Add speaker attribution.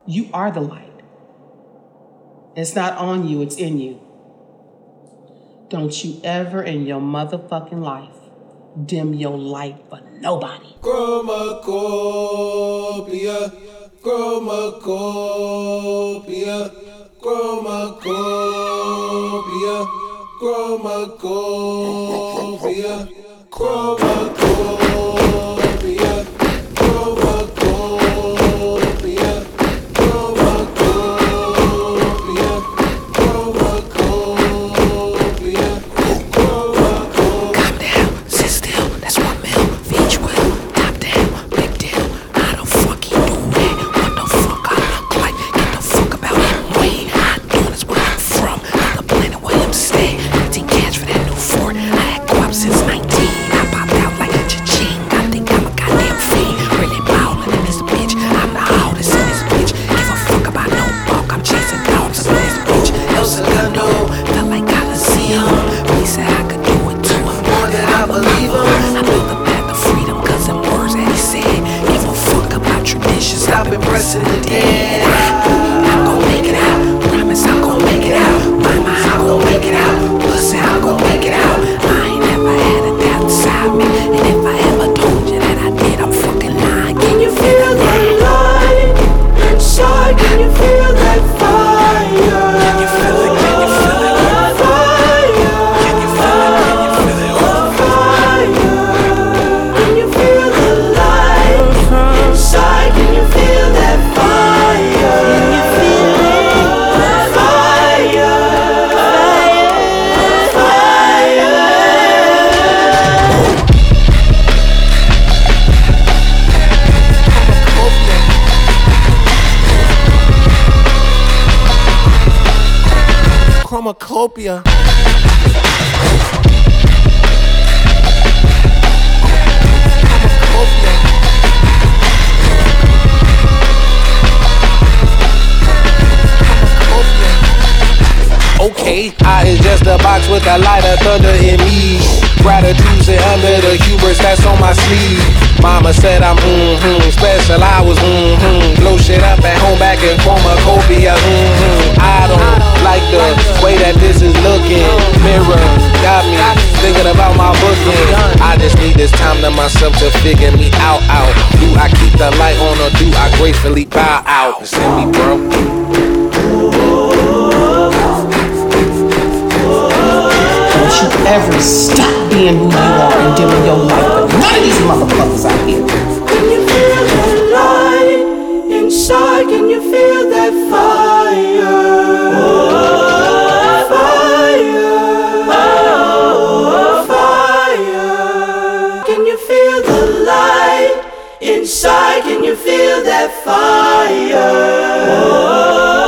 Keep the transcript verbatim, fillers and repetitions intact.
Speaker 1: You are the light. It's not on you, it's in you. Don't you ever in your motherfucking life dim your light for nobody.
Speaker 2: Chromacopia, chromacopia, chromacopia, chromacopia, chromacopia, chromacopia, chromacopia, chromacopia, chromacopia.
Speaker 3: Calm down, sit still, that's one mil, each will. Top down, big deal. I don't fucking do that. What the fuck I look like? Get the fuck about it. Way I doing is where I'm from. The planet where I'm stay. eighteen cash for that new Ford. I had co-op since nineteen. I popped out like a cha-ching. I think I'm a goddamn fiend. Really ballin' in this bitch. I'm the hardest in this bitch. Give a fuck about no bulk. I'm chasing dogs in this bitch. El Segundo, felt like Coliseum. He said I could do it too. More than I believe him. I built the path of freedom cause them words that he said. Give a fuck about tradition. Stop impressing the dead. I'm gon' make it out. Promise I'm gon' make it out. Mama, I'm gon' make it out. Pussy, I'm gon' make it out. I ain't never had a doubt inside me. And if I ever told you that I did, I'm fucking lying. Can you feel that light inside? Can you feel that fire? Can you feel it? Can you feel it? Fire. Can you feel it? Can you feel it? Fire. Can you feel the light inside? Can you feel that fire? Can you feel it? Fire. Fire.
Speaker 2: Chromacopia. Okay, I is just a box with a light of thunder in me. Gratitude sit under the hubris that's on my sleeve. Mama said I'm mm-hmm special, I was mm-hmm blow shit up at home back in Chromacopia. Mm-hmm I don't like the way that this is looking. Mirror got me thinking about my booking. I just need this time to myself to figure me out. Out. Do I keep the light on or do I gracefully bow out? Send me, bro.
Speaker 1: Don't you ever stop being who you are and dimming your light for none of these motherfuckers out here.
Speaker 3: Can you feel that light inside? Can you feel that fire? Fire. Fire. Can you feel the light inside? Can you feel that fire?